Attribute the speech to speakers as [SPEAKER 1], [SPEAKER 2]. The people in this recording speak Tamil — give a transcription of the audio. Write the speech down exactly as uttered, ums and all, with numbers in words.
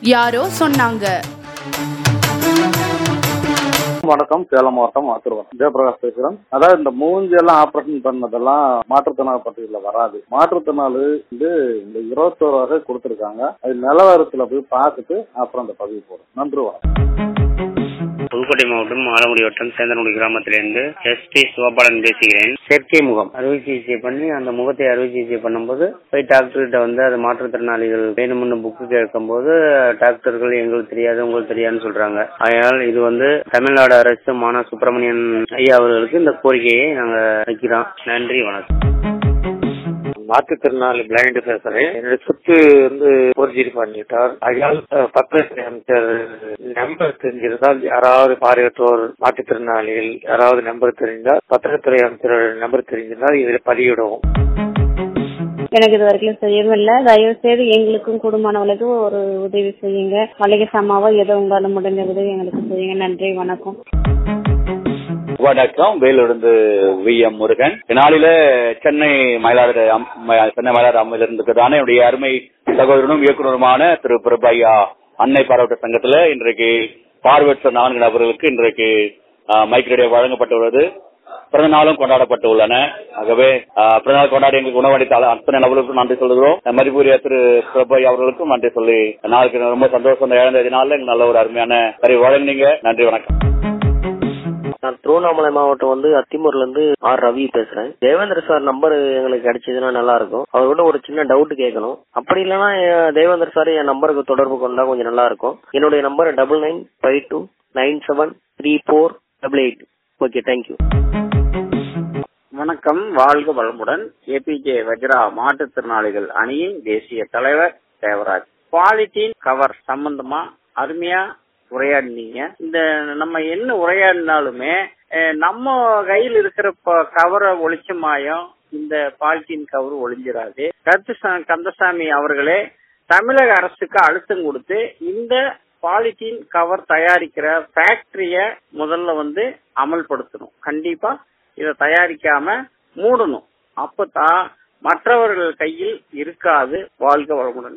[SPEAKER 1] யாரோ சொன்னாங்க.
[SPEAKER 2] வணக்கம், சேலம் மாவட்டம் ஆத்தூர்வட்டம் ஜெயபிரகாஷ் பேசுறேன். அதாவது இந்த மூஞ்சி எல்லாம் ஆபரேஷன் பண்ணதெல்லாம் மாற்றுத்திறனாளி பட்டியல வராது. மாற்றுத்திறனாளி வந்து இந்த இருபத்தோரு வகை கொடுத்திருக்காங்க. அது நிலவரத்துல போய் பார்த்துட்டு அப்புறம் அந்த பதிவு போடும். நன்றி, வணக்கம்.
[SPEAKER 3] புதுக்கோட்டை மாவட்டம் ஆலங்குடி வட்டம் சேந்தனகுடி கிராமத்திலிருந்து எஸ் பி சிவபாலன் பேசுகிறேன். செயற்கை முகம் அறுவை சிகிச்சை பண்ணி அந்த முகத்தை அறுவை சிகிச்சை பண்ணும்போது போய் டாக்டர் கிட்ட வந்து அது மாற்றுத்திறனாளிகள் வேணும்னு புக்கு கேட்கும் போது டாக்டர்கள் எங்களுக்கு தெரியாது உங்களுக்கு தெரியாதுன்னு சொல்றாங்க. அதனால் இது வந்து தமிழ்நாடு அரசு மானா சுப்பிரமணியன் ஐயா அவர்களுக்கு இந்த கோரிக்கையை நாங்க வைக்கிறோம். நன்றி, வணக்கம்.
[SPEAKER 4] மாற்றுத்திறனாளி பிளைண்ட் பேசுறேன். என்னுடைய சொத்து வந்து போர்ஜரி பண்ணிட்டார். அதனால் பத்திரத்துறை அமைச்சர் நம்பர் தெரிஞ்சிருந்தால் யாராவது பார்வையற்றோர் மாற்றுத்திறனாளிகள் யாராவது நம்பர் தெரிந்தால் பத்திரத்துறை அமைச்சரோட நம்பர் தெரிஞ்சிருந்தால் இதில் பதிவிடுவோம்.
[SPEAKER 5] எனக்கு இது வரைக்கும் செய்யவும் இல்லை. தயவு செய்து எங்களுக்கும் குடும்பமானவர்களுக்கு ஒரு உதவி செய்யுங்க. மளிகை சாமாவோ ஏதோ உங்களால் முடிஞ்ச உதவி எங்களுக்கு செய்யுங்க. நன்றி, வணக்கம்.
[SPEAKER 6] வணக்கம், வேலூர்ந்து வி எம் முருகன். நாளில சென்னை மயிலாடுதுறை சென்னை மயிலாடுதுறை அம்மையிலிருந்துதானே என்னுடைய அருமை சகோதரனும் இயக்குநருமான திரு பிரபையா அன்னை பார்வையற்ற சங்கத்துல இன்றைக்கு பார்வையற்ற நான்கு நபர்களுக்கு இன்றைக்கு மைக்ரேடியோ வழங்கப்பட்டுள்ளது. பிறந்த நாளும் கொண்டாடப்பட்டு உள்ளன. ஆகவே பிறந்தநாள் கொண்டாடி எங்களுக்கு உணவளித்த அத்தனை நபர்களுக்கும் நன்றி சொல்லுகிறோம். மதிப்புரிய திரு பிரபையா அவர்களுக்கும் நன்றி சொல்லி நாளுக்கு ரொம்ப சந்தோஷம். ஏழாம் தேதி நாள்ல எங்களுக்கு நல்ல ஒரு அருமையான அறிவு வழங்கினீங்க. நன்றி, வணக்கம்.
[SPEAKER 7] நான் திருவண்ணாமலை மாவட்டம் வந்து அத்திமூர்ல இருந்து ஆர் ரவி பேசுறேன். தேவேந்திர சார் நம்பர் எங்களுக்கு கிடைச்சதுன்னா நல்லா இருக்கும். அவர்கிட்ட ஒரு சின்ன டவுட் கேட்கணும். அப்படி இல்லைன்னா தேவேந்திர சார் என் நம்பருக்கு தொடர்பு கொண்டா கொஞ்சம் நல்லா இருக்கும். என்னுடைய number double nine five two nine seven three four double eight. Okay, thank you.
[SPEAKER 8] வணக்கம், வாழ்க வளமுடன். ஏபிஜே வஜ்ரா மாற்றுத்திறனாளிகள் அணியின் தேசிய தலைவர் தேவராஜ். பாலித்தீன் கவர் சம்பந்தமா அருமையா உரையாடினீங்க. இந்த நம்ம என்ன உரையாடினாலுமே நம்ம கையில் இருக்கிற கவரை ஒளிச்சமாயும் இந்த பாலித்தீன் கவர் ஒளிஞ்சிடாது. கருத்து கந்தசாமி அவர்களே தமிழக அரசுக்கு அழுத்தம் கொடுத்து இந்த பாலித்தீன் கவர் தயாரிக்கிற ஃபேக்டரிய முதல்ல வந்து அமல்படுத்தணும். கண்டிப்பா இதை தயாரிக்காம மூடணும். அப்பதான் மற்றவர்கள் கையில் இருக்காது. வாழ்க வளமுடன்.